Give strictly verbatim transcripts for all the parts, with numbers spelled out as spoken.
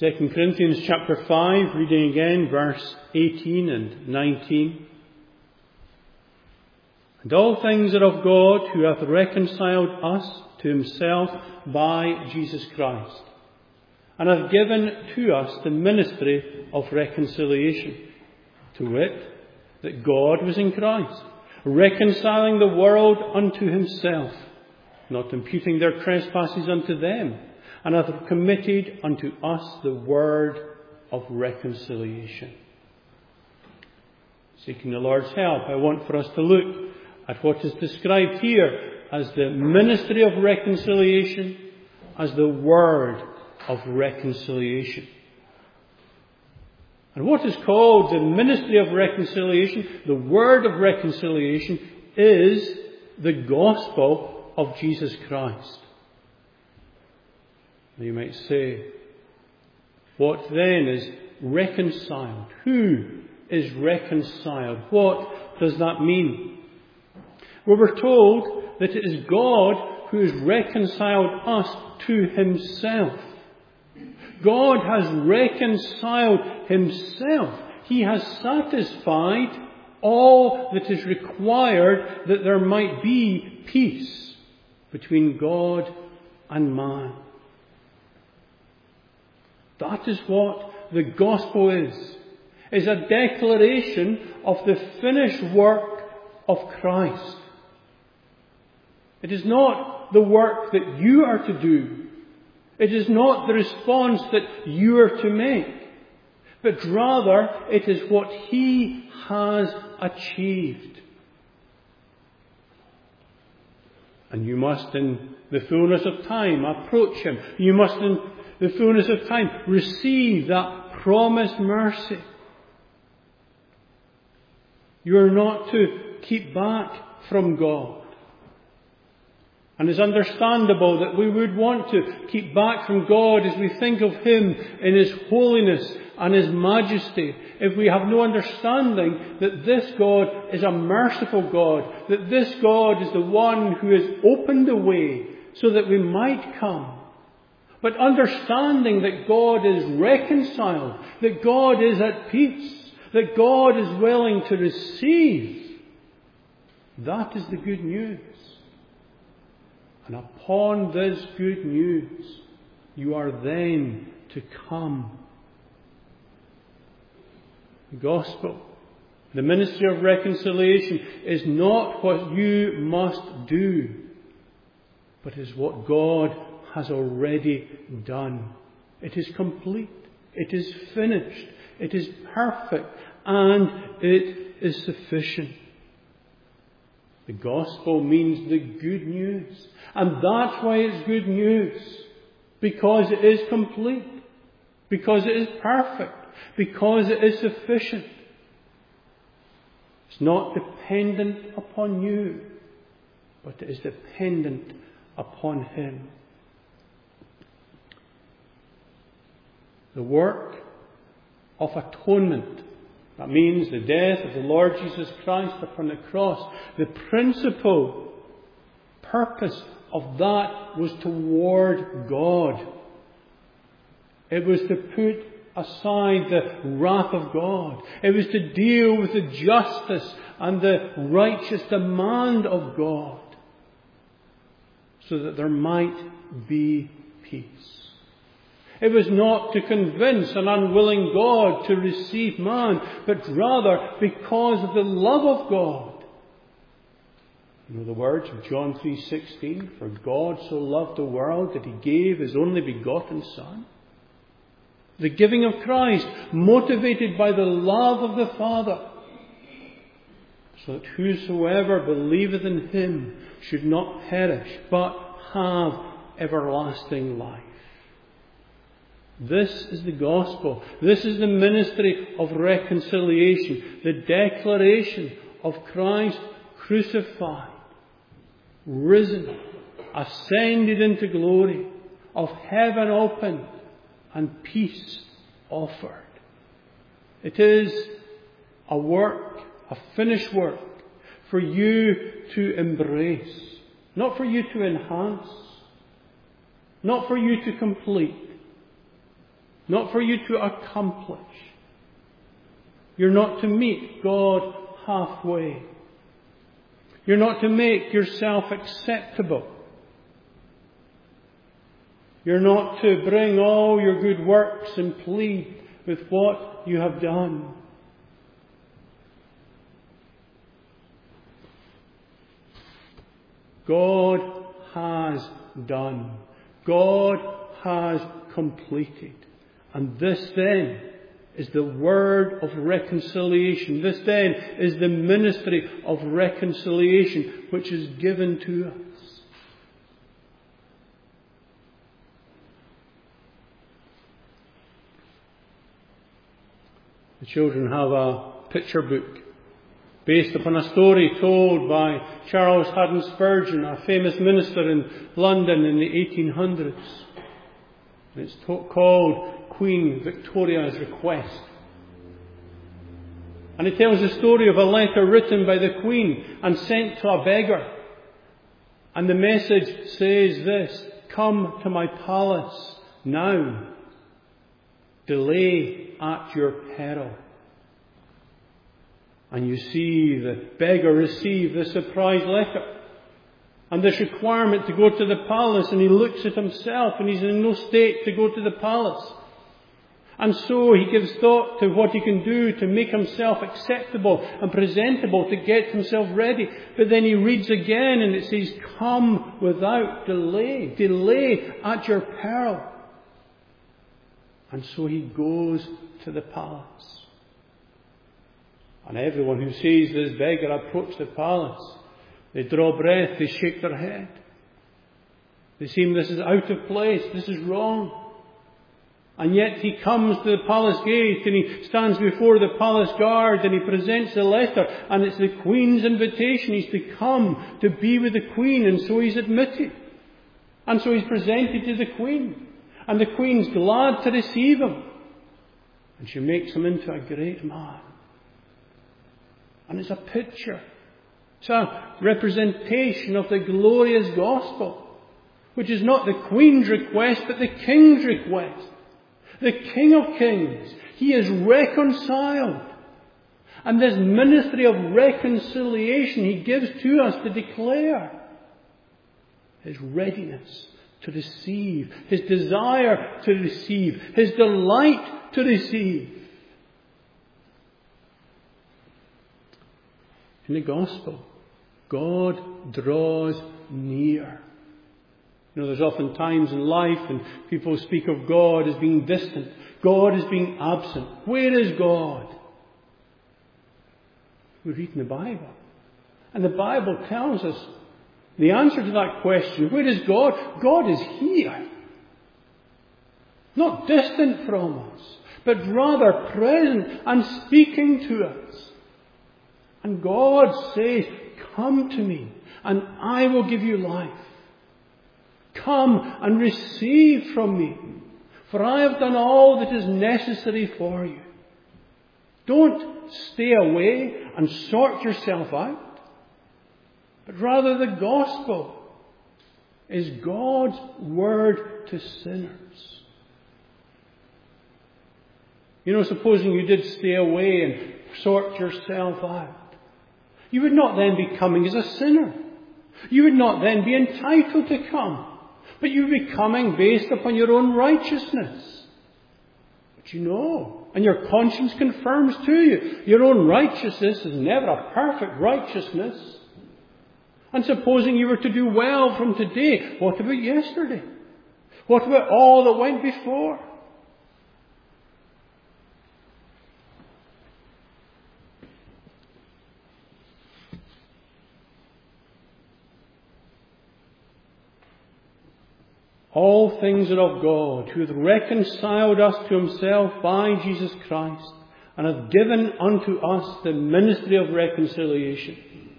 Second Corinthians chapter five, reading again verse eighteen and nineteen. And all things are of God, who hath reconciled us to himself by Jesus Christ, and hath given to us the ministry of reconciliation, to wit, that God was in Christ, reconciling the world unto himself, not imputing their trespasses unto them, and hath committed unto us the word of reconciliation. Seeking the Lord's help, I want for us to look at what is described here as the ministry of reconciliation, as the word of reconciliation. And what is called the ministry of reconciliation, the word of reconciliation, is the gospel of Jesus Christ. And you might say, what then is reconciled? Who is reconciled? What does that mean? Well, we're told that it is God who has reconciled us to himself. God has reconciled himself. He has satisfied all that is required that there might be peace between God and man. That is what the gospel is. Is a declaration of the finished work of Christ. It is not the work that you are to do. It is not the response that you are to make. But rather, it is what he has achieved. And you must, in the fullness of time, approach him. You must, in the fullness of time, receive that promised mercy. You are not to keep back from God. And it's understandable that we would want to keep back from God as we think of him in his holiness and his majesty, if we have no understanding that this God is a merciful God, that this God is the one who has opened the way so that we might come. But understanding that God is reconciled, that God is at peace, that God is willing to receive, that is the good news. And upon this good news, you are then to come. The gospel, the ministry of reconciliation, is not what you must do, but is what God has already done. It is complete. It is finished. It is perfect. And it is sufficient. The gospel means the good news. And that's why it's good news. Because it is complete. Because it is perfect. Because it is sufficient. It's not dependent upon you, but it is dependent upon him. The work of atonement. That means the death of the Lord Jesus Christ upon the cross. The principal purpose of that was toward God. It was to put aside the wrath of God. It was to deal with the justice and the righteous demand of God, so that there might be peace. It was not to convince an unwilling God to receive man, but rather because of the love of God. You know the words of John three sixteen, for God so loved the world that he gave his only begotten Son. The giving of Christ, motivated by the love of the Father, so that whosoever believeth in him should not perish, but have everlasting life. This is the gospel. This is the ministry of reconciliation. The declaration of Christ crucified, risen, ascended into glory, of heaven opened, and peace offered. It is a work, a finished work, for you to embrace. Not for you to enhance. Not for you to complete. not for you to accomplish. You're not to meet God halfway. You're not to make yourself acceptable. You're not to bring all your good works and plead with what you have done. God has done. God has completed. And this then is the word of reconciliation. This then is the ministry of reconciliation which is given to us. The children have a picture book based upon a story told by Charles Haddon Spurgeon, a famous minister in London in the eighteen hundreds. It's to- called Queen Victoria's Request. And it tells the story of a letter written by the Queen and sent to a beggar. And the message says this: "Come to my palace now. Delay at your peril." And you see the beggar receive the surprise letter and this requirement to go to the palace, and he looks at himself and he's in no state to go to the palace. And so he gives thought to what he can do to make himself acceptable and presentable, to get himself ready. But then he reads again and it says, "Come without delay. Delay at your peril." And so he goes to the palace. And everyone who sees this beggar approach the palace, they draw breath, they shake their head. They seem, this is out of place, this is wrong. And yet he comes to the palace gate and he stands before the palace guard and he presents the letter, and it's the Queen's invitation. He's to come to be with the Queen, and so he's admitted. And so he's presented to the Queen. And the Queen's glad to receive him. And she makes him into a great man. And it's a picture. It's a representation of the glorious gospel, which is not the Queen's request, but the King's request. The King of Kings. He is reconciled. And this ministry of reconciliation He gives to us to declare His readiness to receive, His desire to receive, His delight to receive. In the gospel, God draws near. You know, there's often times in life when people speak of God as being distant. God as being absent. Where is God? We read in the Bible. And the Bible tells us the answer to that question. Where is God? God is here. Not distant from us, but rather present and speaking to us. And God says, "Come to me and I will give you life. Come and receive from me, for I have done all that is necessary for you." Don't stay away and sort yourself out, but rather the gospel is God's word to sinners. You know, supposing you did stay away and sort yourself out, you would not then be coming as a sinner. You would not then be entitled to come. But you would be coming based upon your own righteousness. But you know, and your conscience confirms to you, your own righteousness is never a perfect righteousness. And supposing you were to do well from today, what about yesterday? What about all that went before? All things are of God, who hath reconciled us to Himself by Jesus Christ, and hath given unto us the ministry of reconciliation.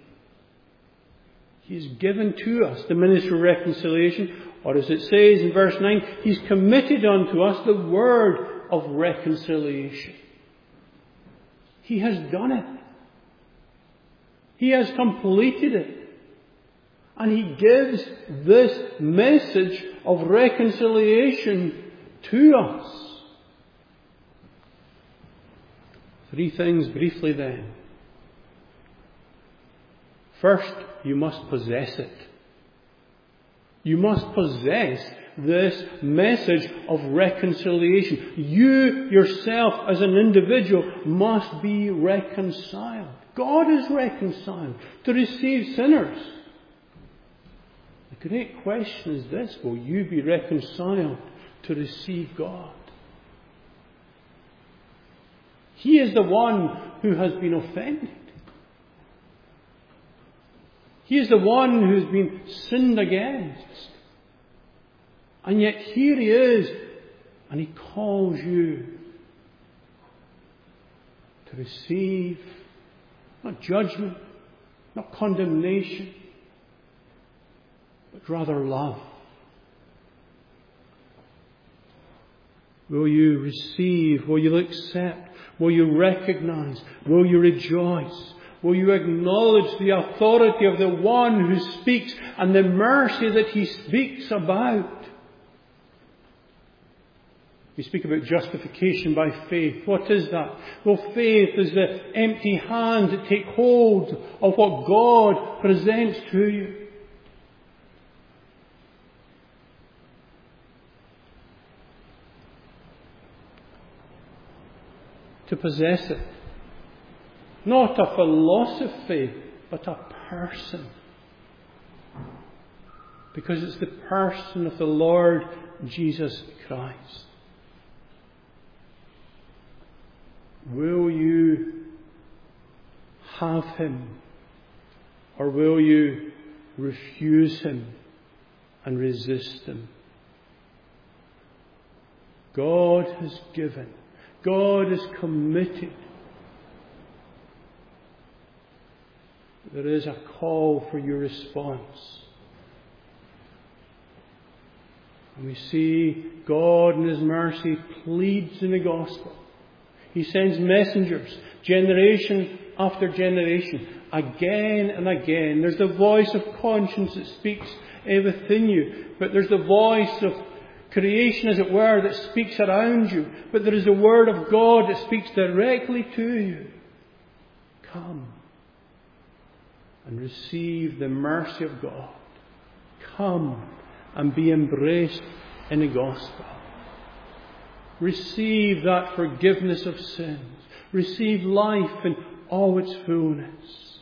He has given to us the ministry of reconciliation, or as it says in verse nine, He's committed unto us the word of reconciliation. He has done it. He has completed it. And He gives this message of reconciliation to us. Three things briefly then. First, you must possess it. You must possess this message of reconciliation. You yourself as an individual must be reconciled. God is reconciled to receive sinners. The great question is this: will you be reconciled to receive God? He is the one who has been offended. He is the one who has been sinned against. And yet here He is, and He calls you to receive not judgment, not condemnation, but rather love. Will you receive? Will you accept? Will you recognize? Will you rejoice? Will you acknowledge the authority of the one who speaks and the mercy that He speaks about? We speak about justification by faith. What is that? Well, faith is the empty hands that take hold of what God presents to you. To possess it. Not a philosophy, but a person. Because it's the person of the Lord Jesus Christ. Will you have Him, or will you refuse Him and resist Him? God has given. God is committed. There is a call for your response. And we see God in His mercy pleads in the gospel. He sends messengers, generation after generation, again and again. There's the voice of conscience that speaks within you, but there's the voice of creation, as it were, that speaks around you. But there is the Word of God that speaks directly to you. Come and receive the mercy of God. Come and be embraced in the gospel. Receive that forgiveness of sins. Receive life in all its fullness.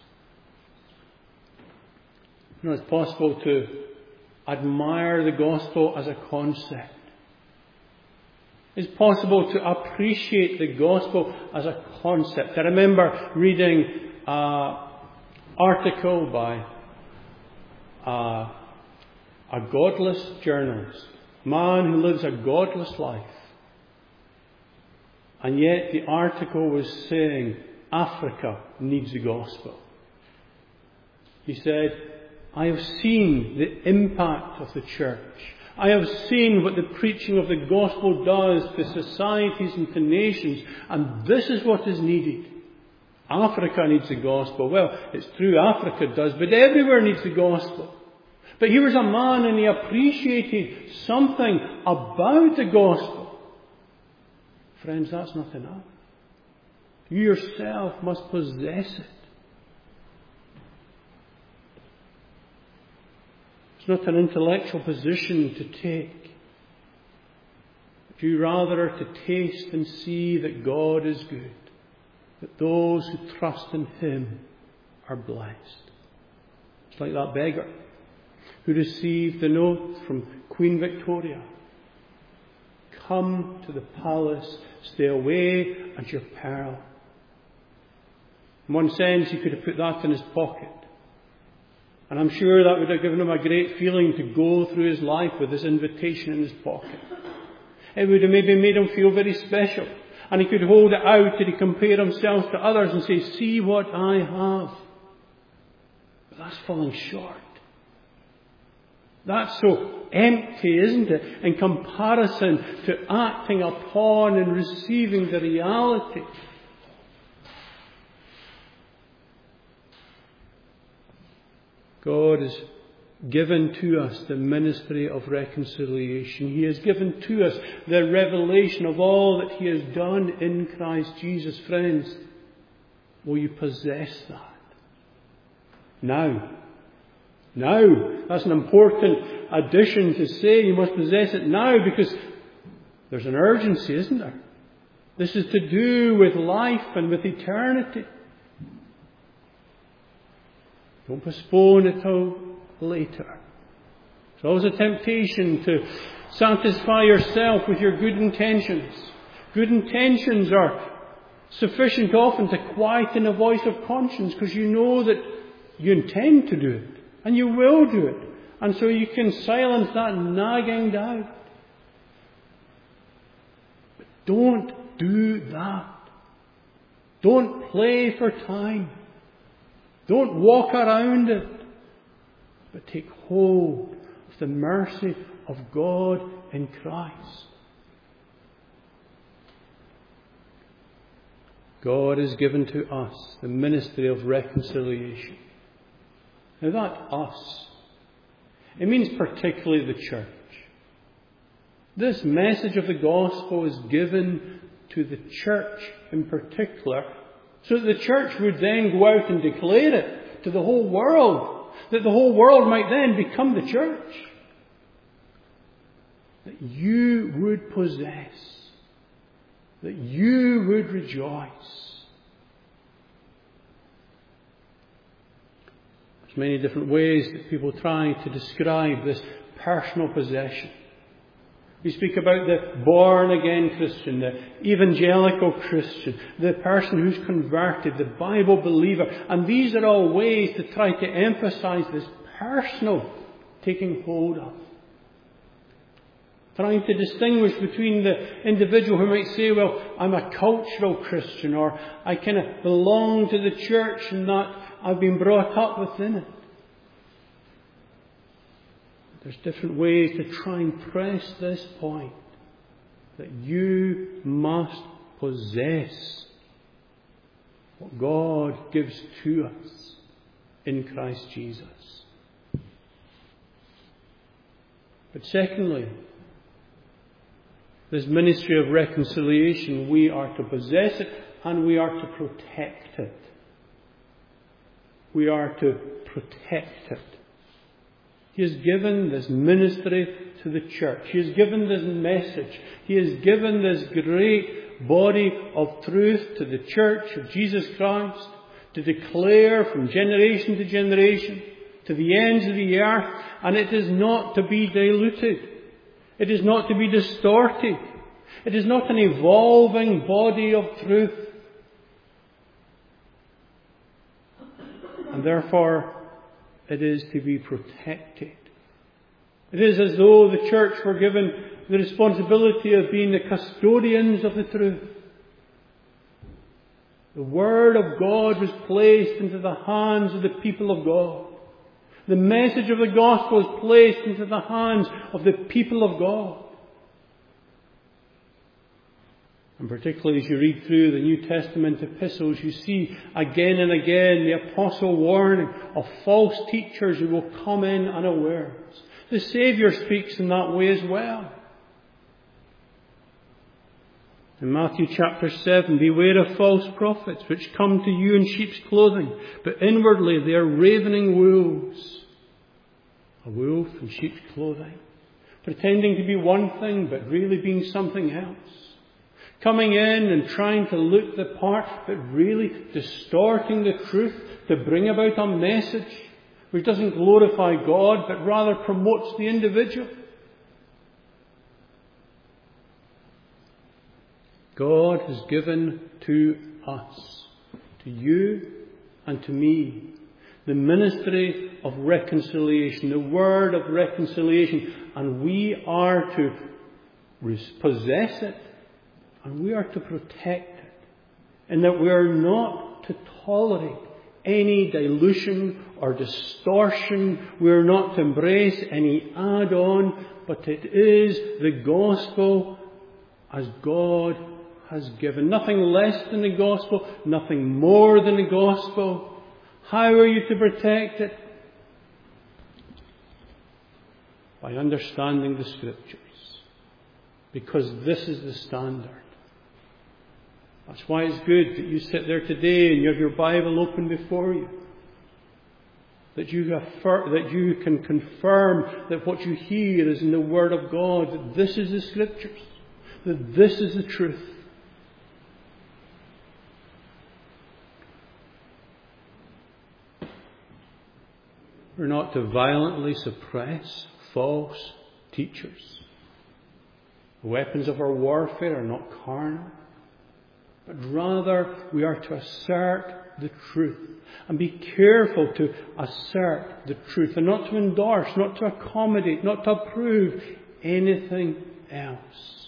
You know, it's possible to admire the gospel as a concept. It's possible to appreciate the gospel as a concept. I remember reading an article by a, a godless journalist, a man who lives a godless life. And yet the article was saying Africa needs the gospel. He said, I have seen the impact of the church. I have seen what the preaching of the gospel does to societies and to nations, and this is what is needed. Africa needs the gospel. Well, it's true Africa does, but everywhere needs the gospel. But here was a man and he appreciated something about the gospel. Friends, that's not enough. You yourself must possess it. It's not an intellectual position to take. But you rather are to taste and see that God is good. That those who trust in Him are blessed. It's like that beggar who received the note from Queen Victoria. Come to the palace, stay away at your peril. In one sense, he could have put that in his pocket. And I'm sure that would have given him a great feeling to go through his life with this invitation in his pocket. It would have maybe made him feel very special. And he could hold it out and he compare himself to others and say, see what I have. But that's falling short. That's so empty, isn't it, in comparison to acting upon and receiving the reality. God is given to us the ministry of reconciliation. He has given to us the revelation of all that He has done in Christ Jesus. Friends, will you possess that? Now. Now. That's an important addition to say. You must possess it now, because there's an urgency, isn't there? This is to do with life and with eternity. Don't postpone it till later. There's always a temptation to satisfy yourself with your good intentions. Good intentions are sufficient often to quieten a voice of conscience, because you know that you intend to do it, and you will do it. And so you can silence that nagging doubt. But don't do that. Don't play for time. Don't walk around it. But take hold of the mercy of God in Christ. God has given to us the ministry of reconciliation. Now that us, it means particularly the church. This message of the gospel is given to the church in particular, so that the church would then go out and declare it to the whole world, that the whole world might then become the church. That you would possess, that you would rejoice. There's many different ways that people try to describe this personal possession. We speak about the born-again Christian, the evangelical Christian, the person who's converted, the Bible believer. And these are all ways to try to emphasize this personal taking hold of. Trying to distinguish between the individual who might say, well, I'm a cultural Christian, or I kind of belong to the church and that I've been brought up within it. There's different ways to try and press this point, that you must possess what God gives to us in Christ Jesus. But secondly, this ministry of reconciliation, we are to possess it and we are to protect it. We are to protect it. He has given this ministry to the church. He has given this message. He has given this great body of truth to the church of Jesus Christ to declare from generation to generation to the ends of the earth. And it is not to be diluted. It is not to be distorted. It is not an evolving body of truth. And therefore, it is to be protected. It is as though the church were given the responsibility of being the custodians of the truth. The Word of God was placed into the hands of the people of God. The message of the gospel is placed into the hands of the people of God. And particularly as you read through the New Testament epistles, you see again and again the apostle warning of false teachers who will come in unawares. The Saviour speaks in that way as well. In Matthew chapter seven, beware of false prophets which come to you in sheep's clothing, but inwardly they are ravening wolves. A wolf in sheep's clothing, pretending to be one thing but really being something else. Coming in and trying to look the part, but really distorting the truth to bring about a message which doesn't glorify God, but rather promotes the individual. God has given to us, to you and to me, the ministry of reconciliation, the word of reconciliation, and we are to possess it. And we are to protect it. And that we are not to tolerate any dilution or distortion. We are not to embrace any add-on. But it is the gospel as God has given. Nothing less than the gospel. Nothing more than the gospel. How are you to protect it? by understanding the Scriptures. Because this is the standard. That's why it's good that you sit there today and you have your Bible open before you. That you, affirm, that you can confirm that what you hear is in the Word of God. That this is the Scriptures. That this is the truth. We're not to violently suppress false teachers. The weapons of our warfare are not carnal, but rather we are to assert the truth. And be careful to assert the truth and not to endorse, not to accommodate, not to approve anything else.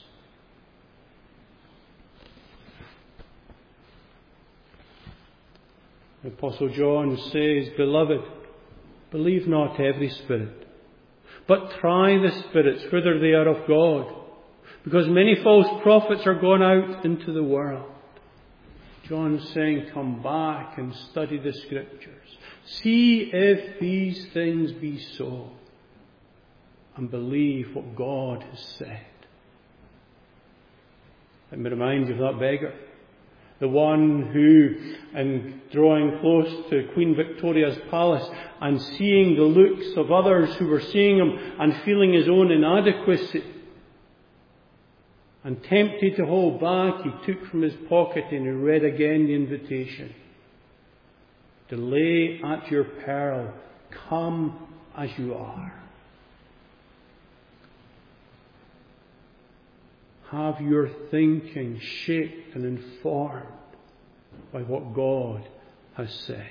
The Apostle John says, Beloved, believe not every spirit, but try the spirits whether they are of God, because many false prophets are gone out into the world. John is saying, come back and study the Scriptures. See if these things be so, and believe what God has said. Let me remind you of that beggar. The one who, in drawing close to Queen Victoria's palace and seeing the looks of others who were seeing him and feeling his own inadequacy, and tempted to hold back, he took from his pocket and he read again the invitation. Delay at your peril, come as you are. Have your thinking shaped and informed by what God has said.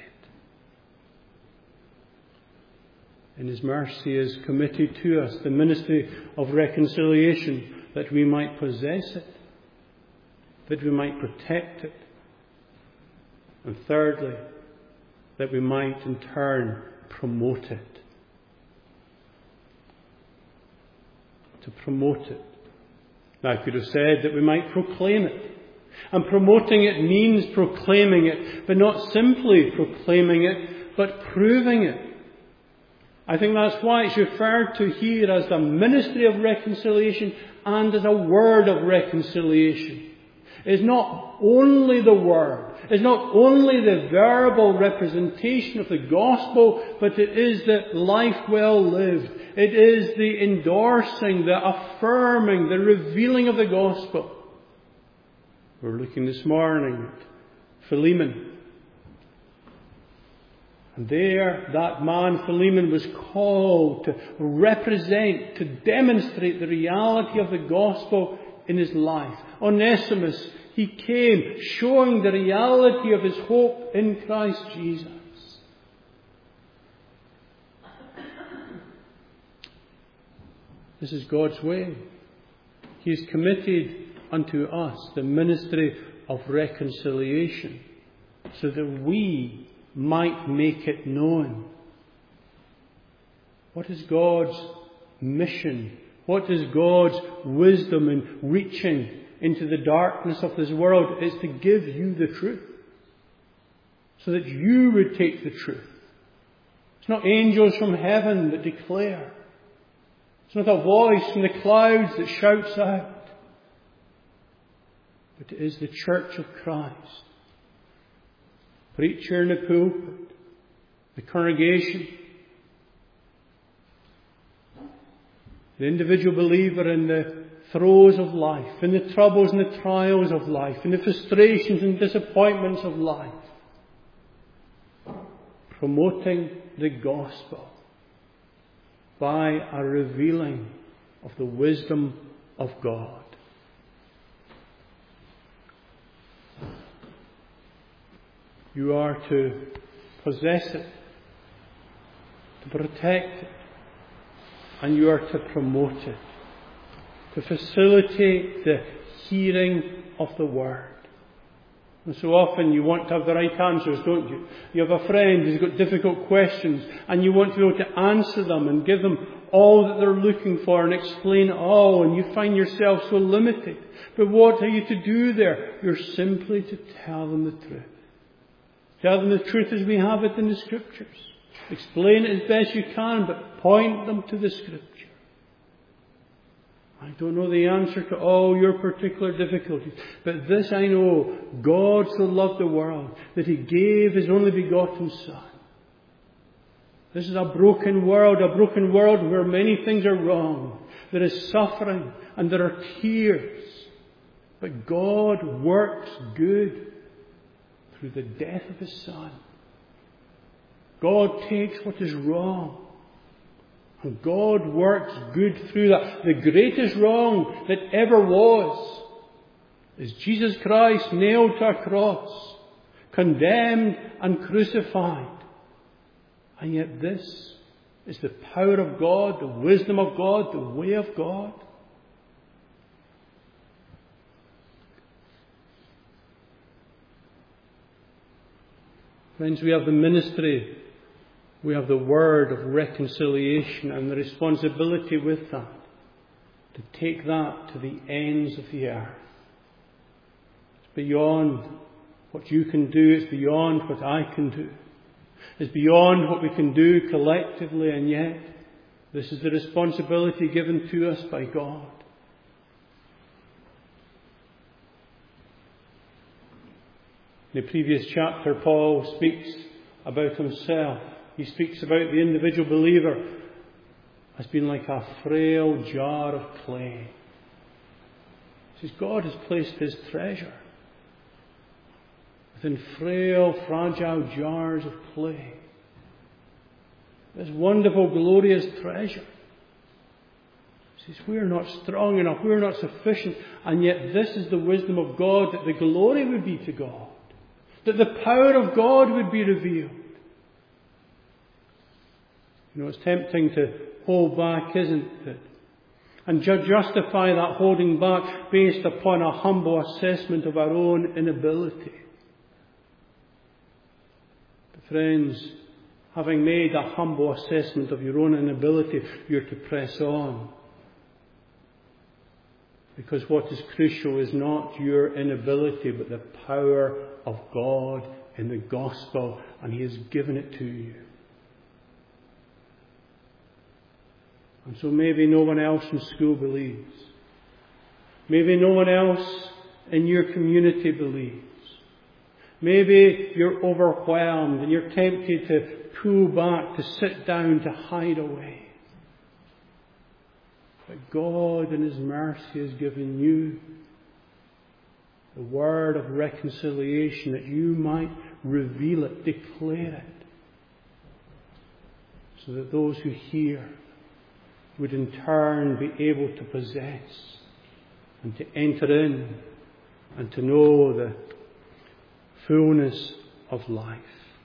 In His mercy He has committed to us the ministry of reconciliation, that we might possess it, that we might protect it, and thirdly, that we might in turn promote it. To promote it. Now I could have said that we might proclaim it. And promoting it means proclaiming it, but not simply proclaiming it, but proving it. I think that's why it's referred to here as the ministry of reconciliation and as a word of reconciliation. It's not only the word, it's not only the verbal representation of the gospel, but it is the life well lived. It is the endorsing, the affirming, the revealing of the gospel. We're looking this morning at Philemon. And there, that man, Philemon, was called to represent, to demonstrate the reality of the gospel in his life. Onesimus, he came showing the reality of his hope in Christ Jesus. This is God's way. He has committed unto us the ministry of reconciliation, so that we might make it known. What is God's mission? What is God's wisdom in reaching into the darkness of this world? It is to give you the truth, so that you would take the truth. It's not angels from heaven that declare. It's not a voice from the clouds that shouts out. But it is the Church of Christ. Preacher in the pulpit, the congregation, the individual believer in the throes of life, in the troubles and the trials of life, in the frustrations and disappointments of life, promoting the gospel by a revealing of the wisdom of God. You are to possess it, to protect it, and you are to promote it, to facilitate the hearing of the Word. And so often you want to have the right answers, don't you? You have a friend who's got difficult questions, and you want to be able to answer them and give them all that they're looking for and explain it all, and you find yourself so limited. But what are you to do there? You're simply to tell them the truth. Tell them the truth as we have it in the Scriptures. Explain it as best you can, but point them to the Scripture. I don't know the answer to all your particular difficulties, but this I know, God so loved the world that He gave His only begotten Son. This is a broken world, a broken world where many things are wrong. There is suffering and there are tears. But God works good through the death of His Son. God takes what is wrong, and God works good through that. The greatest wrong that ever was is Jesus Christ nailed to a cross, condemned and crucified. And yet this is the power of God, the wisdom of God, the way of God. Friends, we have the ministry, we have the word of reconciliation and the responsibility with that, to take that to the ends of the earth. It's beyond what you can do, it's beyond what I can do. It's beyond what we can do collectively, and yet this is the responsibility given to us by God. In the previous chapter, Paul speaks about himself. He speaks about the individual believer as being like a frail jar of clay. He says God has placed His treasure within frail, fragile jars of clay. This wonderful, glorious treasure. He says, we're not strong enough, we're not sufficient, and yet this is the wisdom of God, that the glory would be to God, that the power of God would be revealed. You know, it's tempting to hold back, isn't it? And ju- justify that holding back based upon a humble assessment of our own inability. But friends, having made a humble assessment of your own inability, you're to press on. Because what is crucial is not your inability, but the power of God in the gospel, and He has given it to you. And so maybe no one else in school believes. Maybe no one else in your community believes. Maybe you're overwhelmed and you're tempted to pull back, to sit down, to hide away. But God in His mercy has given you the word of reconciliation, that you might reveal it, declare it, so that those who hear would in turn be able to possess and to enter in and to know the fullness of life.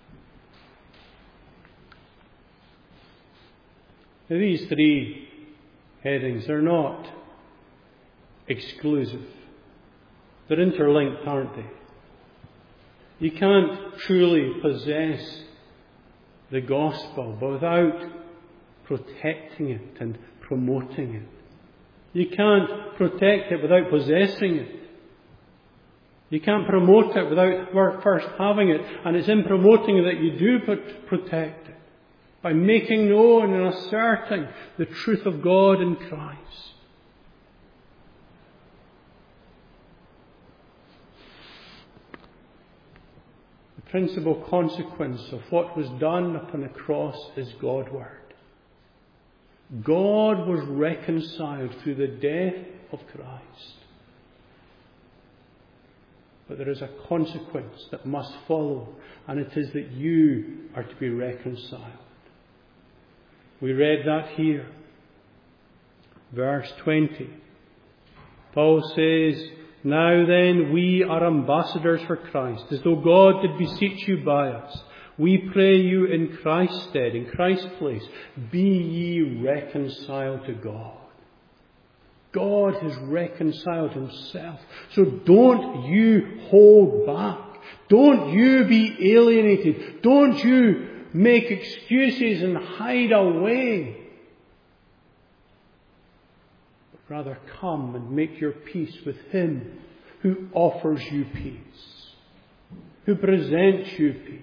Now, these three headings are not exclusive. They're interlinked, aren't they? You can't truly possess the gospel without protecting it and promoting it. You can't protect it without possessing it. You can't promote it without first having it. And it's in promoting it that you do protect it, by making known and asserting the truth of God in Christ. The principal consequence of what was done upon the cross is Godward. God was reconciled through the death of Christ. But there is a consequence that must follow, and it is that you are to be reconciled. We read that here. Verse twenty. Paul says, "Now then, we are ambassadors for Christ, as though God did beseech you by us. We pray you in Christ's stead, in Christ's place, be ye reconciled to God." God has reconciled Himself. So don't you hold back. Don't you be alienated. Don't you make excuses and hide away. But rather come and make your peace with Him who offers you peace, who presents you peace,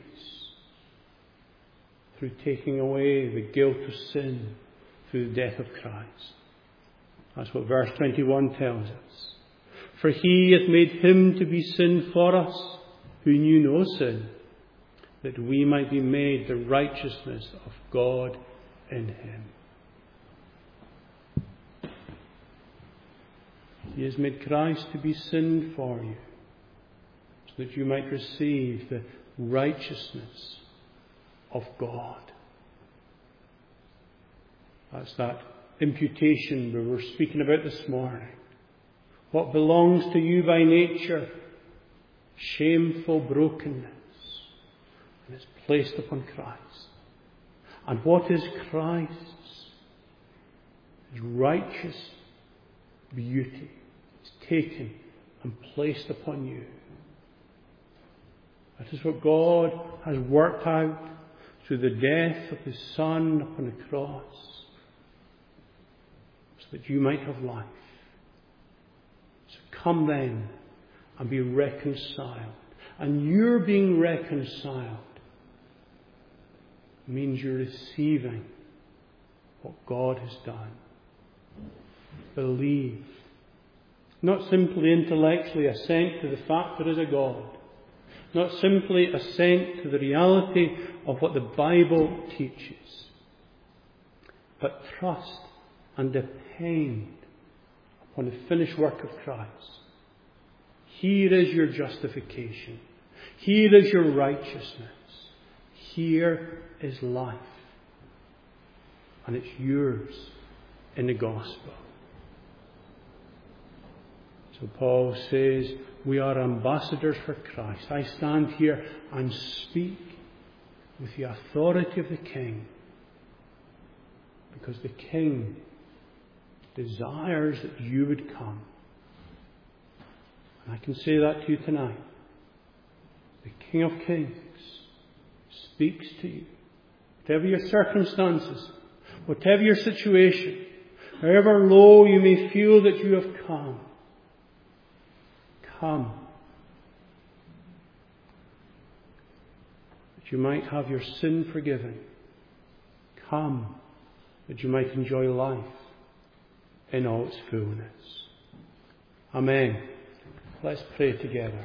through taking away the guilt of sin through the death of Christ. That's what verse twenty-one tells us. For he hath made him to be sin for us, who knew no sin, that we might be made the righteousness of God in him. He has made Christ to be sin for you, so that you might receive the righteousness of God. That's that imputation we were speaking about this morning. What belongs to you by nature, shameful brokenness, and it's placed upon Christ. And what is Christ's? His righteous beauty is taken and placed upon you. That is what God has worked out through the death of His Son upon the cross, so that you might have life. So come then and be reconciled. And your being reconciled means you're receiving what God has done. Believe. Not simply intellectually assent to the fact there is a God. Not simply assent to the reality of what the Bible teaches. But trust and depend upon the finished work of Christ. Here is your justification. Here is your righteousness. Here is life. And it's yours in the gospel. So Paul says, we are ambassadors for Christ. I stand here and speak with the authority of the King, because the King desires that you would come. And I can say that to you tonight. The King of Kings speaks to you. Whatever your circumstances, whatever your situation, however low you may feel that you have come, come, that you might have your sin forgiven. Come, that you might enjoy life in all its fullness. Amen. Let's pray together.